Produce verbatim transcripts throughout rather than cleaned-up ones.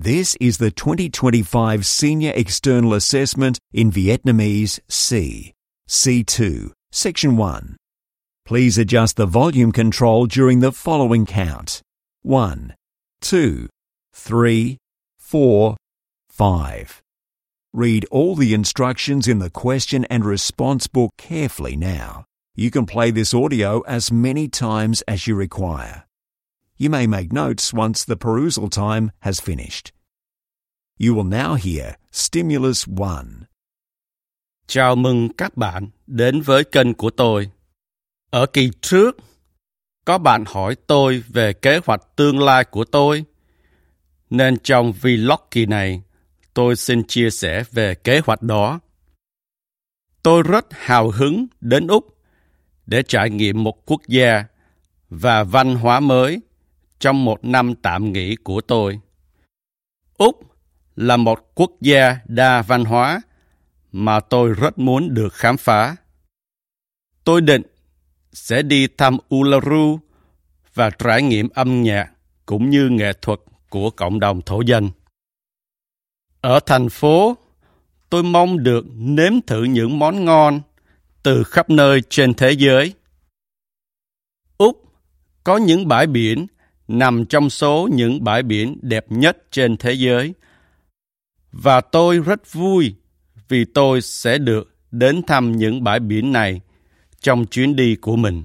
This is the twenty twenty-five Senior External Assessment in Vietnamese C, C two, Section one. Please adjust the volume control during the following count. one, two, three, four, five. Read all the instructions in the question and response book carefully now. You can play this audio as many times as you require. You may make notes once the perusal time has finished. You will now hear Stimulus one. Chào mừng các bạn đến với kênh của tôi. Ở kỳ trước, có bạn hỏi tôi về kế hoạch tương lai của tôi, nên trong vlog kỳ này, tôi xin chia sẻ về kế hoạch đó. Tôi rất hào hứng đến Úc để trải nghiệm một quốc gia và văn hóa mới trong một năm tạm nghỉ của tôi. Úc là một quốc gia đa văn hóa mà tôi rất muốn được khám phá. Tôi định sẽ đi thăm Uluru và trải nghiệm âm nhạc cũng như nghệ thuật của cộng đồng thổ dân. Ở thành phố, tôi mong được nếm thử những món ngon từ khắp nơi trên thế giới. Úc có những bãi biển nằm trong số những bãi biển đẹp nhất trên thế giới, và tôi rất vui vì tôi sẽ được đến thăm những bãi biển này trong chuyến đi của mình.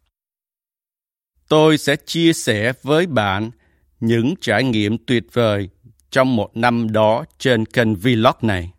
Tôi sẽ chia sẻ với bạn những trải nghiệm tuyệt vời trong một năm đó trên kênh vlog này.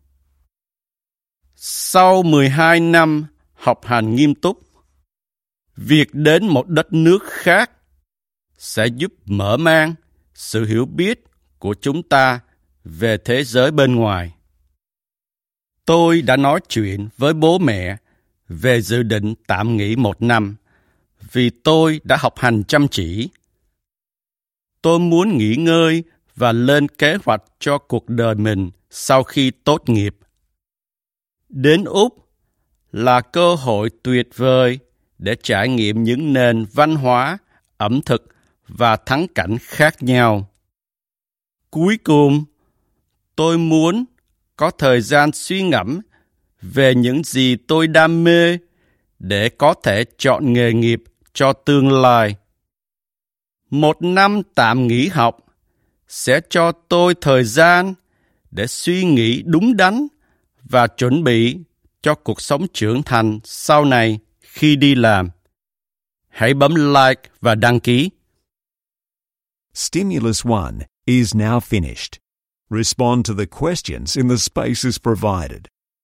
Sau mười hai năm học hành nghiêm túc, việc đến một đất nước khác sẽ giúp mở mang sự hiểu biết của chúng ta về thế giới bên ngoài. Tôi đã nói chuyện với bố mẹ về dự định tạm nghỉ một năm vì tôi đã học hành chăm chỉ. Tôi muốn nghỉ ngơi và lên kế hoạch cho cuộc đời mình sau khi tốt nghiệp. Đến Úc là cơ hội tuyệt vời để trải nghiệm những nền văn hóa, ẩm thực và thắng cảnh khác nhau. Cuối cùng, tôi muốn có thời gian suy ngẫm về những gì tôi đam mê để có thể chọn nghề nghiệp cho tương lai. Một năm tạm nghỉ học sẽ cho tôi thời gian để suy nghĩ đúng đắn và chuẩn bị cho cuộc sống trưởng thành sau này khi đi làm. Hãy bấm like và đăng ký. Stimulus one is now finished. Respond to the questions in the spaces provided.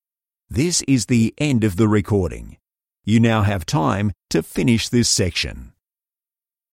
This is the end of the recording. You now have time to finish this section.